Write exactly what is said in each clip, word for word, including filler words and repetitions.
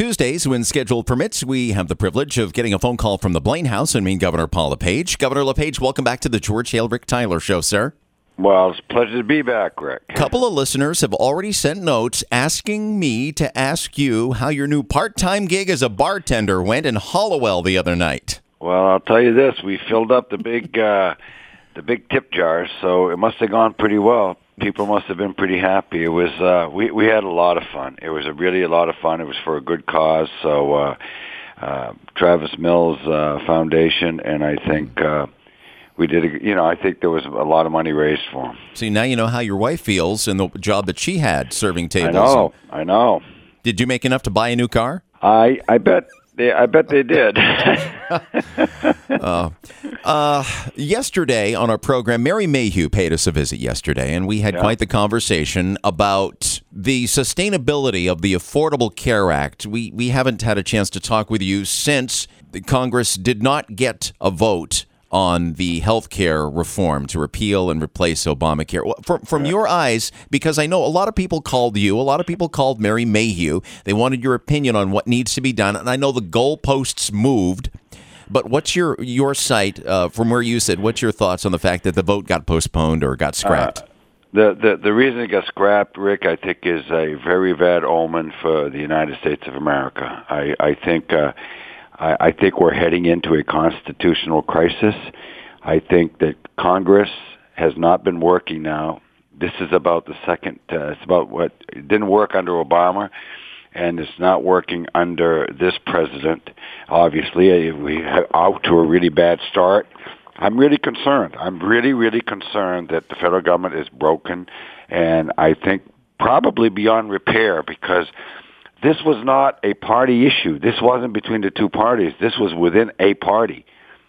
Tuesdays, when schedule permits, we have the privilege of getting a phone call from the Blaine House and Maine Governor Paul LePage. Governor LePage, welcome back to the George Hale Rick Tyler Show, sir. Well, it's a pleasure to be back, Rick. A couple of listeners have already sent notes asking me to ask you how your new part-time gig as a bartender went in Hollowell the other night. Well, I'll tell you this: we filled up the big, uh, the big tip jars, so it must have gone pretty well. People must have been pretty happy. It was uh, we we had a lot of fun. It was a really a lot of fun. It was for a good cause. So uh, uh, Travis Mills uh, Foundation, and I think uh, we did. A, you know, I think there was a lot of money raised for them. See, now you know how your wife feels and the job that she had serving tables. I know. I know. Did you make enough to buy a new car? I I bet. They, I bet they did. uh, uh, yesterday on our program, Mary Mayhew paid us a visit yesterday, and we had Yeah. quite the conversation about the sustainability of the Affordable Care Act. We we haven't had a chance to talk with you since the Congress did not get a vote on the health care reform to repeal and replace Obamacare. From, from your eyes, because I know a lot of people called you, a lot of people called Mary Mayhew. They wanted your opinion on what needs to be done, and I know the goalposts moved. But what's your your site, uh, from where you sit, what's your thoughts on the fact that the vote got postponed or got scrapped? Uh, the, the the reason it got scrapped, Rick, I think is a very bad omen for the United States of America. I, I think... Uh, I think we're heading into a constitutional crisis. I think that Congress has not been working now. This is about the second, uh, it's about what it didn't work under Obama, and it's not working under this president. Obviously, we are out to a really bad start. I'm really concerned. I'm really, really concerned that the federal government is broken, and I think probably beyond repair, because this was not a party issue. This wasn't between the two parties. This was within a party.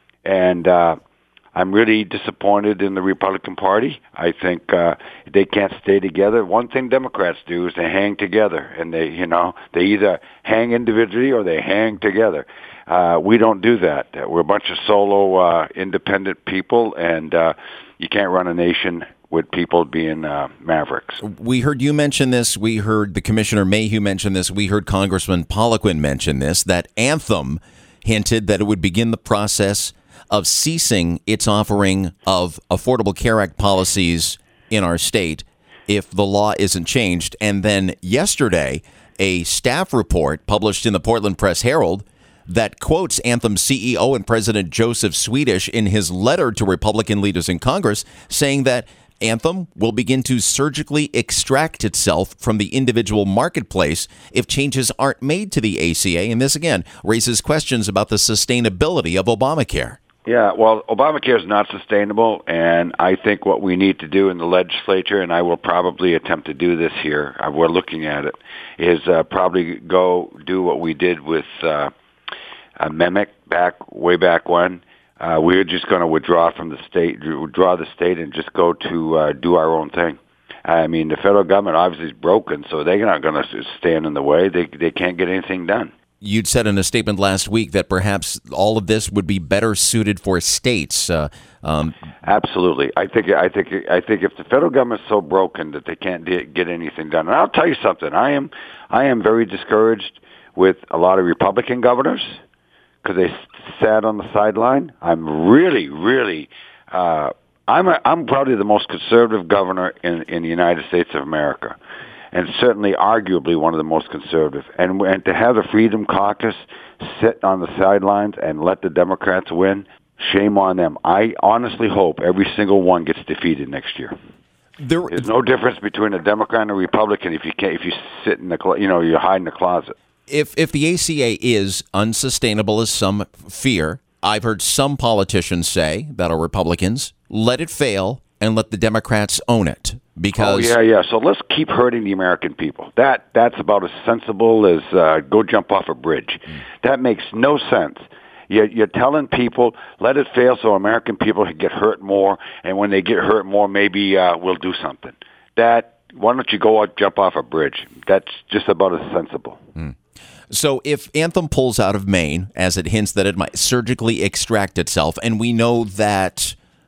And uh, I'm really disappointed in the Republican Party. I think uh, they can't stay together. One thing Democrats do is they hang together. And they, you know, they either hang individually or they hang together. Uh, we don't do that. We're a bunch of solo, uh, independent people, and uh, you can't run a nation with people being uh, mavericks. We heard you mention this. We heard the Commissioner Mayhew mention this. We heard Congressman Poliquin mention this, that Anthem hinted that it would begin the process of ceasing its offering of Affordable Care Act policies in our state if the law isn't changed. And then yesterday, a staff report published in the Portland Press Herald that quotes Anthem C E O and President Joseph Swedish in his letter to Republican leaders in Congress, saying that Anthem will begin to surgically extract itself from the individual marketplace if changes aren't made to the A C A. And this, again, raises questions about the sustainability of Obamacare. Yeah, well, Obamacare is not sustainable, and I think what we need to do in the legislature, and I will probably attempt to do this here, uh, we're looking at it, is uh, probably go do what we did with uh, uh, MEMIC back way back when. Uh, we're just going to withdraw from the state, withdraw the state, and just go to uh, do our own thing. I mean, the federal government obviously is broken, so they're not going to stand in the way. They they can't get anything done. You'd said in a statement last week that perhaps all of this would be better suited for states. Uh, um, Absolutely, I think I think I think if the federal government's so broken that they can't get anything done, and I'll tell you something, I am I am very discouraged with a lot of Republican governors, because they sat on the sideline. I'm really, really, uh, I'm a, I'm probably the most conservative governor in, in the United States of America, and certainly arguably one of the most conservative. And, and to have the Freedom Caucus sit on the sidelines and let the Democrats win, shame on them. I honestly hope every single one gets defeated next year. There, There's no difference between a Democrat and a Republican if you can't, if you sit in the, you know, you hide in the closet. If if the A C A is unsustainable, as some fear, I've heard some politicians say that are Republicans, let it fail and let the Democrats own it. Because oh, yeah, yeah. So let's keep hurting the American people. That That's about as sensible as uh, go jump off a bridge. Mm. That makes no sense. You're, you're telling people, let it fail so American people get hurt more, and when they get hurt more, maybe uh, we'll do something. That Why don't you go out, jump off a bridge? That's just about as sensible. Mm. So if Anthem pulls out of Maine, as it hints that it might surgically extract itself, and we know that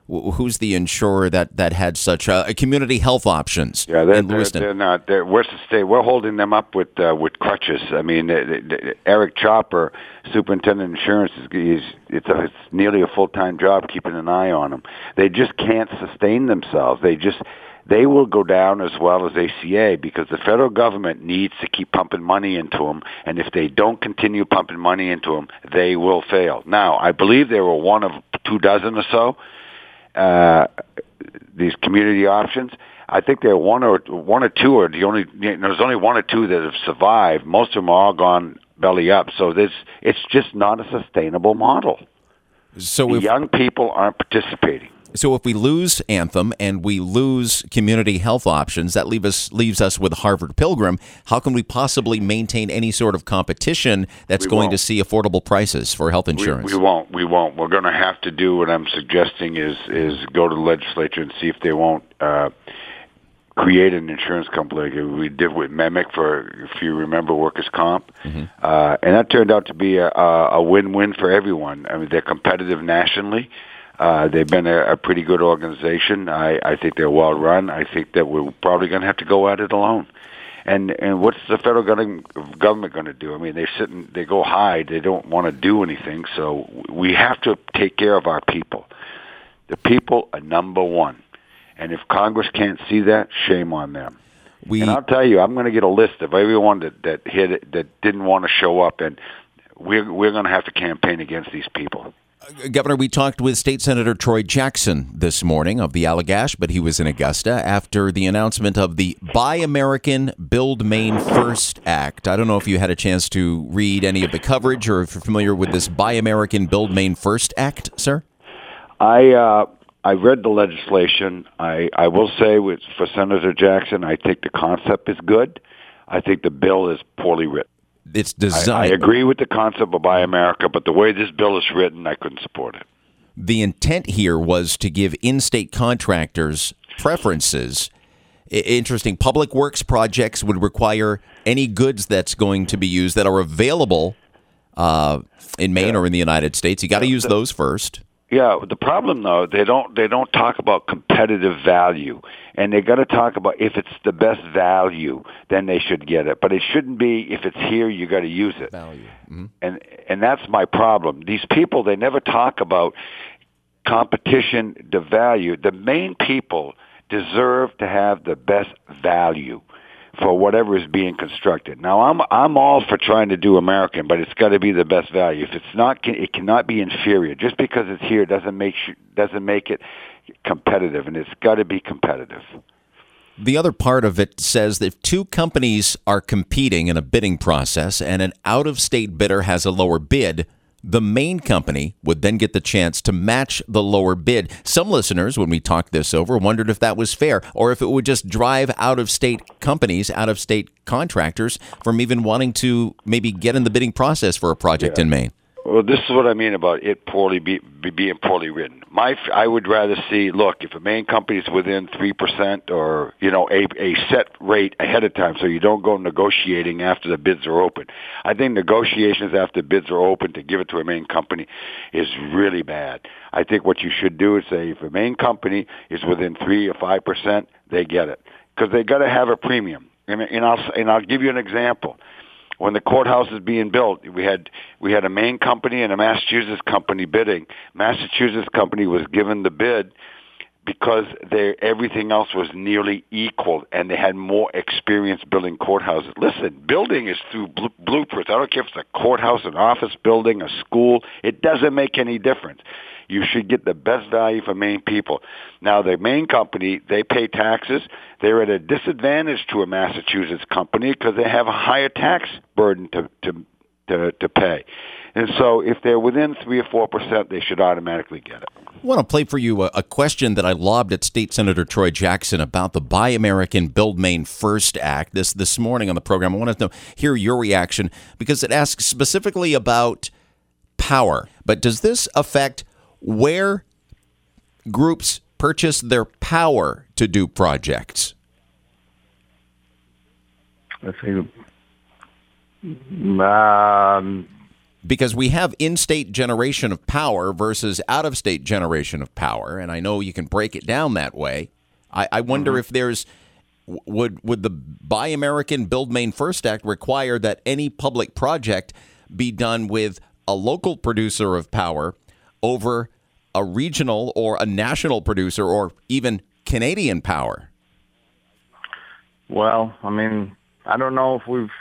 who's the insurer that, that had such uh, community health options? Yeah, they're, in they're, Lewiston? they're not. They're, we're state. We're holding them up with uh, with crutches. I mean, they, they, they, Eric Chopper, superintendent of insurance, is he's, it's a, it's nearly a full time job keeping an eye on them. They just can't sustain themselves. They just they will go down as well as A C A because the federal government needs to keep pumping money into them, and if they don't continue pumping money into them, they will fail. Now, I believe there were one of two dozen or so. Uh, these community options. I think there are one or one or two are the only. There's only one or two that have survived. Most of them are all gone belly up. So this it's just not a sustainable model. So the if, young people aren't participating. So if we lose Anthem and we lose community health options, that leave us leaves us with Harvard Pilgrim. How can we possibly maintain any sort of competition that's we going won't. to see affordable prices for health insurance? We, we won't. We won't. We're going to have to do what I'm suggesting is is go to the legislature and see if they won't uh, create an insurance company like we did with Memic for, if you remember, workers' comp, mm-hmm. uh, and that turned out to be a, a win-win for everyone. I mean, they're competitive nationally. Uh, they've been a, a pretty good organization. I, I think they're well run. I think that we're probably going to have to go at it alone. And and what's the federal government going to do? I mean, they sit and they go hide. They don't want to do anything. So we have to take care of our people. The people are number one. And if Congress can't see that, shame on them. We, and I'll tell you, I'm going to get a list of everyone that, that hit it, that didn't want to show up, and we're we're going to have to campaign against these people. Governor, we talked with State Senator Troy Jackson this morning of the Allagash, but he was in Augusta after the announcement of the Buy American, Build Maine First Act. I don't know if you had a chance to read any of the coverage or if you're familiar with this Buy American, Build Maine First Act, sir? I uh, I read the legislation. I, I will say with, for Senator Jackson, I think the concept is good. I think the bill is poorly written. It's designed. I, I agree with the concept of Buy America, but the way this bill is written, I couldn't support it. The intent here was to give in-state contractors preferences. I- interesting. Public works projects would require any goods that's going to be used that are available uh, in Maine yeah. or in the United States. You got to use the, those first. Yeah, the problem though, they don't they don't talk about competitive value, and they got to talk about if it's the best value, then they should get it. But it shouldn't be if it's here, you got to use it. Value, mm-hmm. and and that's my problem. These people, they never talk about competition, the value. The Maine people deserve to have the best value for whatever is being constructed. Now, I'm I'm all for trying to do American, but it's got to be the best value. If it's not, it cannot be inferior. Just because it's here doesn't make doesn't make it competitive, and it's got to be competitive. The other part of it says that if two companies are competing in a bidding process and an out-of-state bidder has a lower bid, the main company would then get the chance to match the lower bid. Some listeners, when we talked this over, wondered if that was fair or if it would just drive out-of-state companies, out-of-state contractors from even wanting to maybe get in the bidding process for a project yeah. in Maine. Well, this is what I mean about it poorly be, be, being poorly written. My, I would rather see, look, if a main company is within three percent or, you know, a, a set rate ahead of time so you don't go negotiating after the bids are open. I think negotiations after bids are open to give it to a main company is really bad. I think what you should do is say if a main company is within three or five percent, they get it. Because they got to have a premium. And, and, I'll, and I'll give you an example. When the courthouse is being built, we had we had a Maine company and a Massachusetts company bidding. Massachusetts company was given the bid because they everything else was nearly equal, and they had more experience building courthouses. Listen, building is through bl- blueprints. I don't care if it's a courthouse, an office building, a school. It doesn't make any difference. You should get the best value for Maine people. Now, the Maine company, they pay taxes. They're at a disadvantage to a Massachusetts company because they have a higher tax burden to, to, to, to pay. And so if they're within three or four percent, they should automatically get it. I want to play for you a, a question that I lobbed at State Senator Troy Jackson about the Buy American, Build Maine First Act this, this morning on the program. I want to know, hear your reaction because it asks specifically about power. But does this affect where groups purchase their power to do projects? Let's see. Um, because we have in-state generation of power versus out-of-state generation of power, and I know you can break it down that way. I, I wonder mm-hmm. if there's would would the Buy American, Build Maine First Act require that any public project be done with a local producer of power over a regional or a national producer or even Canadian power? Well, I mean, I don't know if we've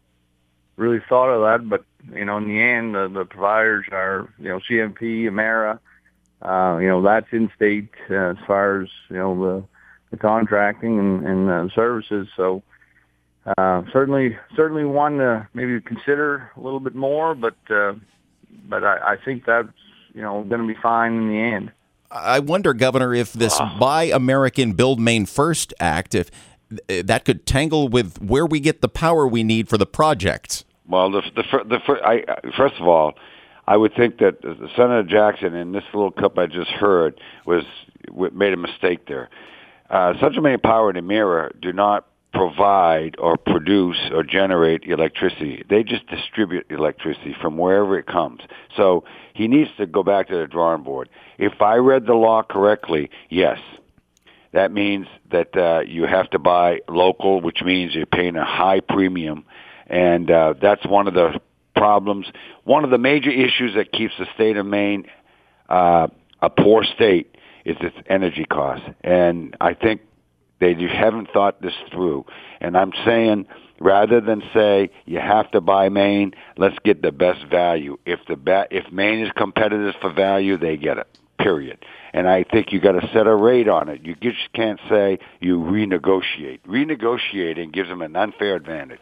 really thought of that, but, you know, in the end, the, the providers are, you know, C M P, Emera, uh, you know, that's in-state uh, as far as, you know, the, the contracting and, and uh, services. So uh, certainly, certainly one to maybe consider a little bit more, but uh, but I, I think that's, you know, going to be fine in the end. I wonder, Governor, if this uh, Buy American, Build Maine First Act, if that could tangle with where we get the power we need for the projects. Well, the the, the, the I, first of all, I would think that Senator Jackson in this little clip I just heard was made a mistake there. Uh, Central Maine Power and Emera do not provide or produce or generate electricity. They just distribute electricity from wherever it comes. So he needs to go back to the drawing board. If I read the law correctly, yes. That means that uh, you have to buy local, which means you're paying a high premium. And uh, that's one of the problems. One of the major issues that keeps the state of Maine uh, a poor state is its energy costs. And I think they haven't thought this through. And I'm saying, rather than say you have to buy Maine, let's get the best value. If the ba- if Maine is competitive for value, they get it, period. And I think you got to set a rate on it. You just can't say you renegotiate. Renegotiating gives them an unfair advantage.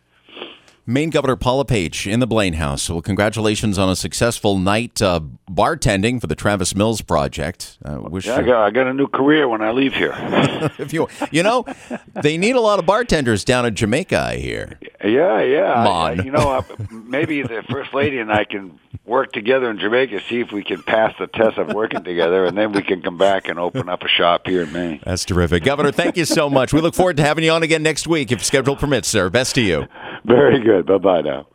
Maine Governor Paul LePage in the Blaine House. Well, congratulations on a successful night uh, bartending for the Travis Mills project. Uh, wish yeah, I got, I got a new career when I leave here. if you, you know, they need a lot of bartenders down in Jamaica, I hear. Yeah, yeah. Mon. I, you know, uh, maybe the First Lady and I can work together in Jamaica, see if we can pass the test of working together, and then we can come back and open up a shop here in Maine. That's terrific. Governor, thank you so much. We look forward to having you on again next week, if schedule permits, sir. Best to you. Very good. Bye-bye now.